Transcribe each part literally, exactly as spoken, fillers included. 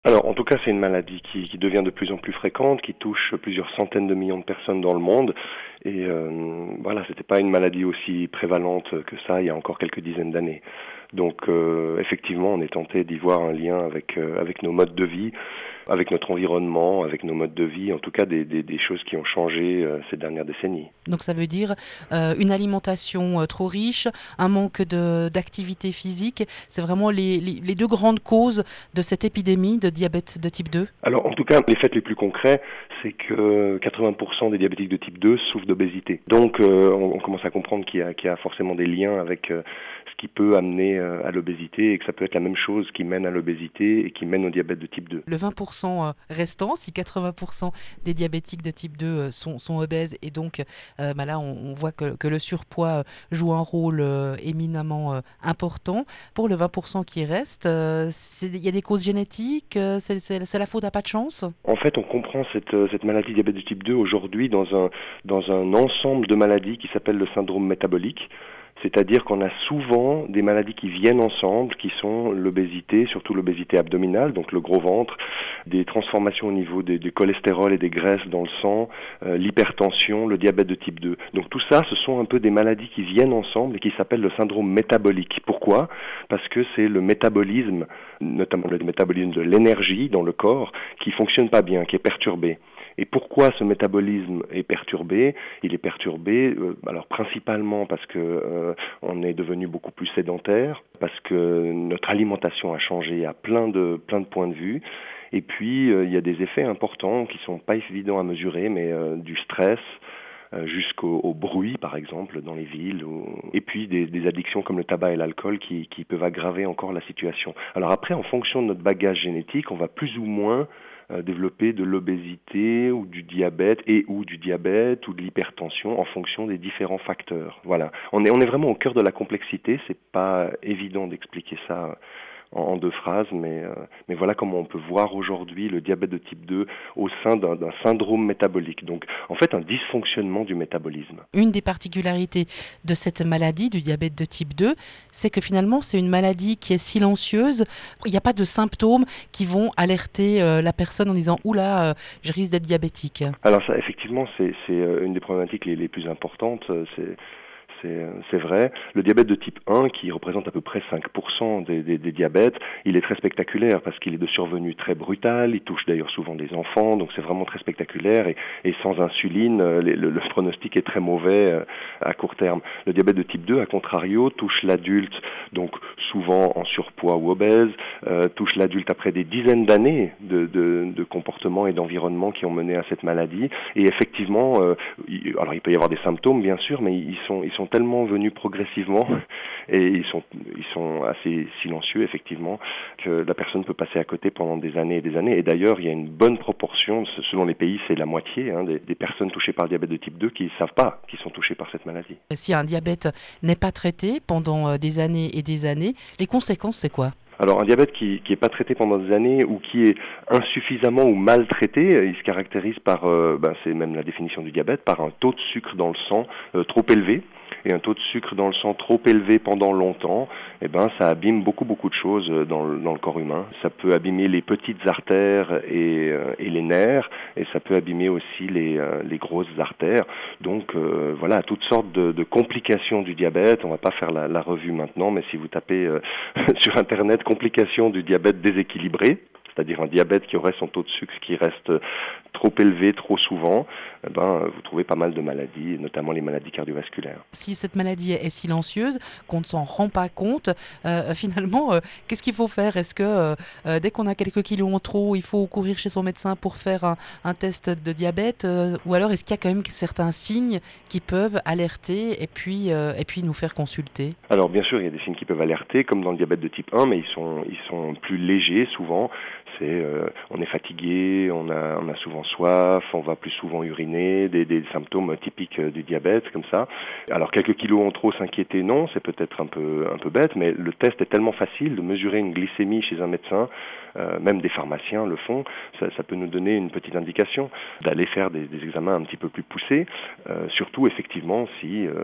Alors, en tout cas, c'est une maladie qui, qui devient de plus en plus fréquente, qui touche plusieurs centaines de millions de personnes dans le monde. Et euh, voilà, c'était pas une maladie aussi prévalente que ça il y a encore quelques dizaines d'années. Donc, euh, effectivement, on est tenté d'y voir un lien avec euh, avec nos modes de vie, avec notre environnement, avec nos modes de vie. En tout cas, des des, des choses qui ont changé euh, ces dernières décennies. Donc ça veut dire euh, une alimentation euh, trop riche, un manque de, d'activité physique. C'est vraiment les, les, les deux grandes causes de cette épidémie de diabète de type deux. Alors, en tout cas, les faits les plus concrets, c'est que quatre-vingts pour cent des diabétiques de type deux souffrent d'obésité. Donc, euh, on, on commence à comprendre qu'il y a, qu'il y a forcément des liens avec euh, ce qui peut amener euh, à l'obésité et que ça peut être la même chose qui mène à l'obésité et qui mène au diabète de type deux. Le vingt pour cent restant, si quatre-vingts pour cent des diabétiques de type deux sont, sont obèses et donc euh, bah là on, on voit que, que le surpoids joue un rôle euh, éminemment euh, important. Pour le vingt pour cent qui reste, euh, il y a des causes génétiques, euh, c'est, c'est, c'est la faute à pas de chance. En fait, on comprend cette, euh, cette maladie diabète de type deux aujourd'hui dans un, dans un ensemble de maladies qui s'appelle le syndrome métabolique. C'est-à-dire qu'on a souvent des maladies qui viennent ensemble, qui sont l'obésité, surtout l'obésité abdominale, donc le gros ventre, des transformations au niveau des, du cholestérol et des graisses dans le sang, euh, l'hypertension, le diabète de type deux. Donc tout ça, ce sont un peu des maladies qui viennent ensemble et qui s'appellent le syndrome métabolique. Pourquoi ? Parce que c'est le métabolisme, notamment le métabolisme de l'énergie dans le corps, qui fonctionne pas bien, qui est perturbé. Et pourquoi ce métabolisme est perturbé ? Il est perturbé, euh, alors principalement parce que euh, on est devenu beaucoup plus sédentaire, parce que notre alimentation a changé à plein de plein de points de vue. Et puis euh, il y a des effets importants qui sont pas évidents à mesurer, mais euh, du stress euh, jusqu'au au bruit, par exemple, dans les villes, ou... et puis des, des addictions comme le tabac et l'alcool qui, qui peuvent aggraver encore la situation. Alors après, en fonction de notre bagage génétique, on va plus ou moins euh, développer de l'obésité ou du diabète et ou du diabète ou de l'hypertension en fonction des différents facteurs. Voilà, on est on est vraiment au cœur de la complexité. C'est pas évident d'expliquer ça en, en deux phrases, mais euh, mais voilà comment on peut voir aujourd'hui le diabète de type deux au sein d'un, d'un syndrome métabolique. Donc en fait un dysfonctionnement du métabolisme. Une des particularités de cette maladie, du diabète de type deux, c'est que finalement c'est une maladie qui est silencieuse. Il n'y a pas de symptômes qui vont alerter euh, la personne en disant « Oula, euh, je risque d'être diabétique ». Alors ça, effectivement, c'est, c'est une des problématiques les, les plus importantes. C'est, c'est, c'est vrai. Le diabète de type un, qui représente à peu près cinq pour cent des, des, des diabètes, il est très spectaculaire parce qu'il est de survenue très brutale. Il touche d'ailleurs souvent des enfants, donc c'est vraiment très spectaculaire. Et, et sans insuline, le, le, le pronostic est très mauvais à court terme. Le diabète de type deux, à contrario, touche l'adulte, donc souvent en surpoids ou obèse, euh, touche l'adulte après des dizaines d'années de, de, de comportements et d'environnements qui ont mené à cette maladie. Et effectivement, euh, il, alors il peut y avoir des symptômes bien sûr, mais ils sont ils sont tellement venus progressivement et ils sont ils sont assez silencieux effectivement que la personne peut passer à côté pendant des années et des années. Et d'ailleurs, il y a une bonne proportion, selon les pays, c'est la moitié hein, des, des personnes touchées par le diabète de type deux qui ne savent pas qu'ils sont touchées par cette maladie. Si un diabète n'est pas traité pendant des années et des années, les conséquences c'est quoi ? Alors un diabète qui qui est pas traité pendant des années ou qui est insuffisamment ou mal traité, il se caractérise par, euh, ben c'est même la définition du diabète, par un taux de sucre dans le sang euh, trop élevé. Et un taux de sucre dans le sang trop élevé pendant longtemps, eh ben ça abîme beaucoup beaucoup de choses dans le, dans le corps humain. Ça peut abîmer les petites artères et, euh, et les nerfs, et ça peut abîmer aussi les, euh, les grosses artères. Donc euh, voilà, toutes sortes de, de complications du diabète. On va pas faire la, la revue maintenant, mais si vous tapez euh, sur internet complications du diabète déséquilibré, c'est-à-dire un diabète qui aurait son taux de sucre qui reste trop élevé trop souvent, eh ben, vous trouvez pas mal de maladies, notamment les maladies cardiovasculaires. Si cette maladie est silencieuse, qu'on ne s'en rend pas compte, euh, finalement, euh, qu'est-ce qu'il faut faire ? Est-ce que euh, euh, dès qu'on a quelques kilos en trop, il faut courir chez son médecin pour faire un, un test de diabète euh, ou alors est-ce qu'il y a quand même certains signes qui peuvent alerter et puis, euh, et puis nous faire consulter ? Alors bien sûr, il y a des signes qui peuvent alerter, comme dans le diabète de type un, mais ils sont, ils sont plus légers souvent. C'est, euh, on est fatigué, on a, on a souvent soif, on va plus souvent uriner, des, des symptômes typiques du diabète comme ça. Alors quelques kilos en trop, s'inquiéter, non, c'est peut-être un peu, un peu bête, mais le test est tellement facile de mesurer une glycémie chez un médecin, euh, même des pharmaciens le font, ça, ça peut nous donner une petite indication d'aller faire des, des examens un petit peu plus poussés, euh, surtout effectivement si euh,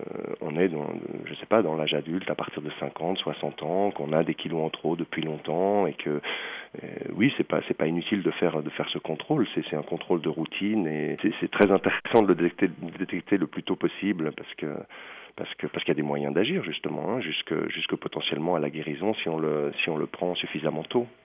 on est dans, je sais pas, dans l'âge adulte à partir de cinquante, soixante ans, qu'on a des kilos en trop depuis longtemps et que Euh, oui, c'est pas c'est pas inutile de faire de faire ce contrôle. C'est c'est un contrôle de routine et c'est c'est très intéressant de le détecter, de le détecter le plus tôt possible parce que parce que parce qu'il y a des moyens d'agir justement, hein, jusque jusque potentiellement à la guérison si on le si on le prend suffisamment tôt.